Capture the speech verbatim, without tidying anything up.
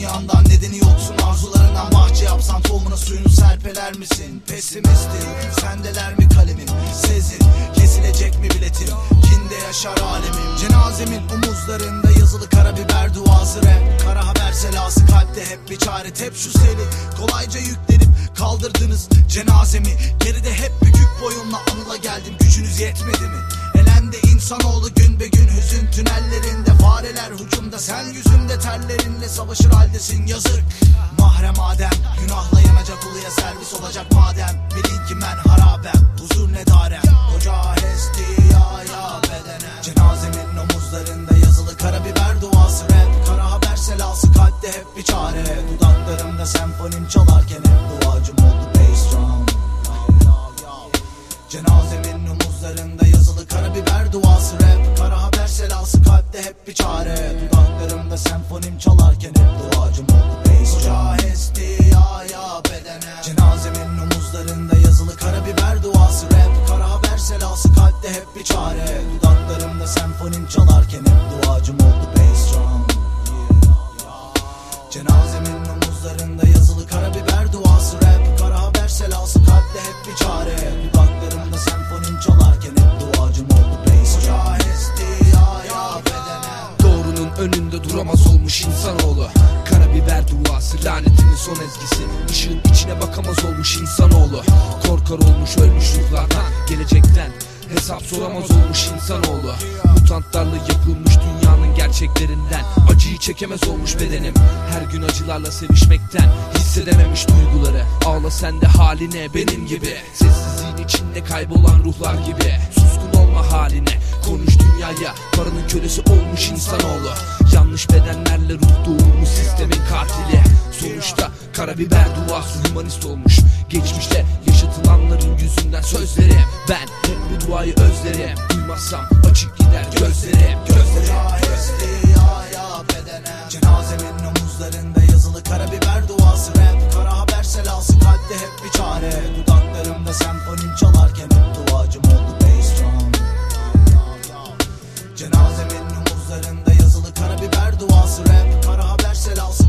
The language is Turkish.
dünyandan nedeni yoksun, arzularından bahçe yapsan tohumuna suyunu serpeler misin? Pesimistim, sendeler mi kalemim? Sezin, kesilecek mi biletim? Kinde yaşar alemim. Cenazemin omuzlarında yazılı karabiber duası rap. Kara haber selası kalpte hep bir çare. Tep şu seli kolayca yüklenip kaldırdınız cenazemi. Geride hep bükük boyunla anıla geldim, gücünüz yetmedi mi? Elendi insanoğlu gün be gün hüzün tünellerinde. Fareler hücumda, sen yüzümde terlerinle savaşır haldesin, yazık. Mahrem Adem, günahla yanacak uluya servis olacak madem. Bilin ki men harabem, huzur ne darem. Oca hesti ya ya bedene. Cenazemin omuzlarında yazılı karabiber duası rap. Kara haber selası kalpte hep bir çare. Dudaklarımda senfonim çalarken hep duacım oldu bass drum. Cenazemin omuzlarında yazılı karabiber duası rap. Kara haber selası kalpte hep bir çare. Dudaklarımda senfonim çalarken hep duacım oldu bass drum. Oca hesti ya ya bedene. Cenazemin omuzlarında yazılı karabiber duası rap. Kara haber selası kalpte hep bir çare. Dudaklarımda senfonim çalarken hep duacım oldu bass drum. Cenazemin omuzlarında yazılı karabiber duası rap. Kara haber selası kalpte hep bir çare. Dudaklarımda senfonim çalarken hep duacım oldu bass drum. Oca hesti ya ya bedene. Doğrunun önünde duramaz olmuş insanoğlu. Karabiber duası lanetimin son ezgisi. Işığın içine bakamaz olmuş insanoğlu. Korkar olmuş ölmüş ruhlardan, gelecekten hesap soramaz olmuş insanoğlu. Mutantlarla yapılmış dünyanın gerçeklerinden acıyı çekemez olmuş bedenim. Her gün acılarla sevişmekten hissedememiş duyguları. Ağla sen de haline benim gibi. Sessizliğin içinde kaybolan ruhlar gibi. Suskun olma haline, konuş dünyaya. Paranın kölesi olmuş insanoğlu. Yanlış bedenlerle ruh doğurmuş sistemin katili. Sonuçta karabiber duası hümanist olmuş. Geçmişte yaşatılanların yüzünden sözlerim. Ben hep bu duayı özlerim. Duymazsam açık gider gözlerim. Gözlerim. Ya ya bedene. Cenazemin omuzlarında yazılı karabiber duası rap. Kara haber selası kalpte hep bir çare. Dudaklarımda senfonim çalarken hep duacım oldu bass drum. Cenazemin omuzlarında yazılı karabiber duası rap. Kara haber selası